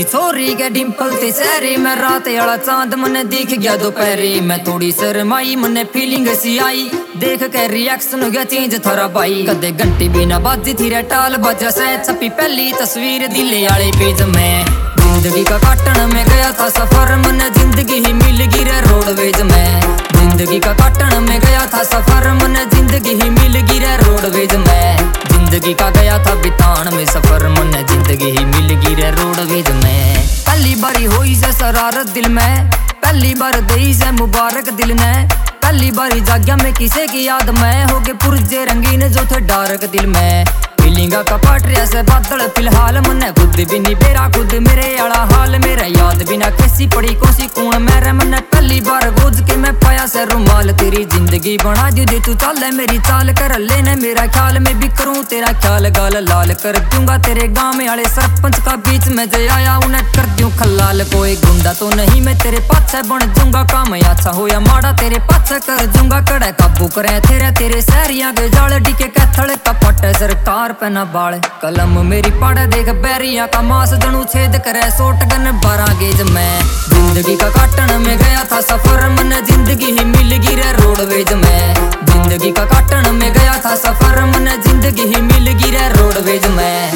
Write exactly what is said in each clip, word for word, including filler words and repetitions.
सी छोरी के डिंपल ते चेहरे में रात वाला चांद मने दिख गया दोपहरे में थोड़ी शर्माई मने फीलिंग सी आई देख के रिएक्शन हो गया चेंज थारा भाई कदे घंटी भी ना बाजी थी रे टाल बजा से छपी पहली तस्वीर दिले वाले पेज में जिंदगी का काटन में गया था सफर मने जिंदगी ही मिल गई रे रोडवेज में जिंदगी का काटन में गया था सफर मने जिंदगी ही मिल गई रे रोडवेज में जिंदगी का गया था बितान में सफर मने जिंदगी ही मिल गई रे रोडवेज में पहली बारी हुई से शरारत दिल में पहली बार दई से मुबारक दिल ने पहली बारी जाग्या में किसे की याद में हो गए पुरजे रंगीन जो थे डार्क दिल में फीलिंगा का पाट रहा से बादल फिलहाल मने खुद भी नहीं बेरा खुद मेरे आला हाल मेरा याद बिना कैसी पड़ी कोसी कौन मेरे मने पहली बार गोद के मैं पाया से रुमाल तेरी जिंदगी बना दी दे तू चाल मेरी चाल कर लेने मेरा ख्याल में भी करूं तेरा ख्याल गाल लाल कर दूंगा तेरे गांव में आले सरपंच का बीच में जे आया उन्हें कर दूं खलाल कोई गुंडा तो नहीं मैं तेरे पाछे बन जाऊंगा काम अच्छा हो या माड़ा तेरे पाछे कर दूंगा कड़े काबू करे तेरे तेरे शहरिया के जाल डीके कैथल कपट सरकार पहना बाल कलम मेरी पढ़ देख बैरिया का मांस जनू छेद करे सोट गन बारह गेज में जिंदगी का काटन में गया था सफर मन जिंदगी ही मिल गई रे रोडवेज में जिंदगी का काटन में गया था सफर मन जिंदगी ही मिल गई रे रोडवेज में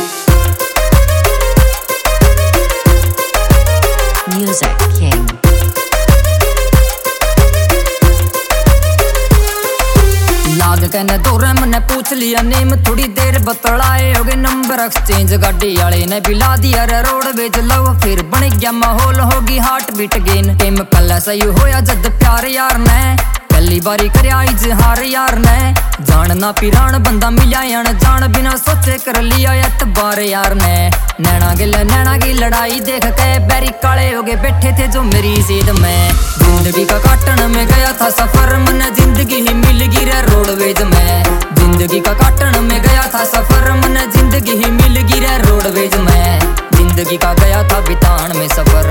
Music King लाग कहने दौरे मने पूछ लिया नेम थोड़ी देर बतलाए हो गए नंबर एक्सचेंज गाड़ी वाले ने भी ला दिया रे रोडवेज लव फिर बन गया माहौल होगी हार्ट बीट गेन टेम पहला सही होया जद प्यार यार ने पहली बारी करया इजहार यार ने जानना पिरान बंदा मिला यान जान बिना सोचे कर लिया एतबार यार ने नैना गिल नैना की लड़ाई देख के बैरी काले हो गए बैठे थे जो मेरी जीद में जिंदगी का काटन में गया था सफर मन जिंदगी ही मिल गई रे रोडवेज में जिंदगी का काटन में गया था सफर मन जिंदगी ही मिल गई रे रोडवेज में जिंदगी का गया था बितान में सफर